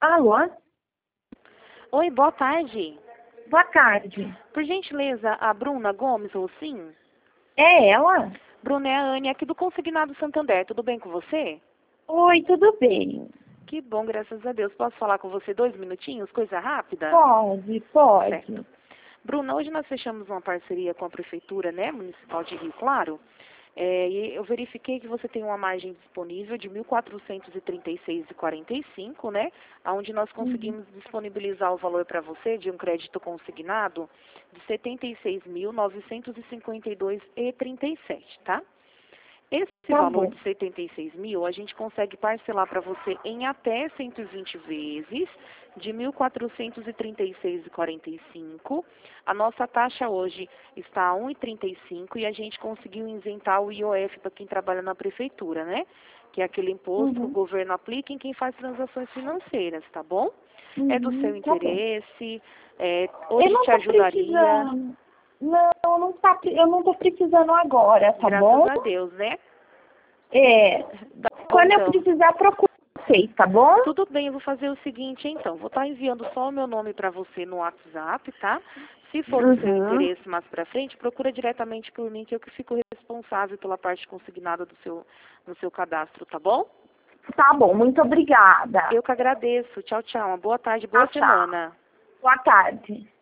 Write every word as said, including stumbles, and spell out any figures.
Alô? Oi, boa tarde. Boa tarde. Por gentileza, a Bruna Gomes, ou sim? É ela? Bruna, é a Anne aqui do Consignado Santander. Tudo bem com você? Oi, tudo bem? Que bom, graças a Deus. Posso falar com você dois minutinhos? Coisa rápida? Pode, pode. Certo. Bruna, hoje nós fechamos uma parceria com a Prefeitura, né, Municipal de Rio Claro. É, e eu verifiquei que você tem uma margem disponível de mil quatrocentos e trinta e seis reais e quarenta e cinco centavos, né? Onde nós Uhum. conseguimos disponibilizar o valor para você de um crédito consignado de setenta e seis mil novecentos e cinquenta e dois reais e trinta e sete centavos, tá? Esse Tá valor bom. de setenta e seis mil, a gente consegue parcelar para você em até cento e vinte vezes, de mil quatrocentos e trinta e seis reais e quarenta e cinco centavos. A nossa taxa hoje está a um real e trinta e cinco centavos e a gente conseguiu isentar o I O F para quem trabalha na prefeitura, né? Que é aquele imposto que o Uhum. governo aplica em quem faz transações financeiras, tá bom? É do seu Uhum. Tá bom. interesse, é, Eu hoje não te tô ajudaria, precisando. Não, não tá, pre- eu não tô precisando agora, tá graças bom? a Deus, né? É. Tá bom, Quando eu então. precisar, procuro vocês, tá bom? Tudo bem, eu vou fazer o seguinte, então. Vou estar enviando só o meu nome para você no WhatsApp, tá? Se for do seu Uhum. interesse mais para frente, procura diretamente por mim, que eu que fico responsável pela parte consignada do seu, no seu cadastro, tá bom? Tá bom, muito obrigada. Eu que agradeço. Tchau, tchau. Uma boa tarde, boa Tchau, tchau. semana. Boa tarde.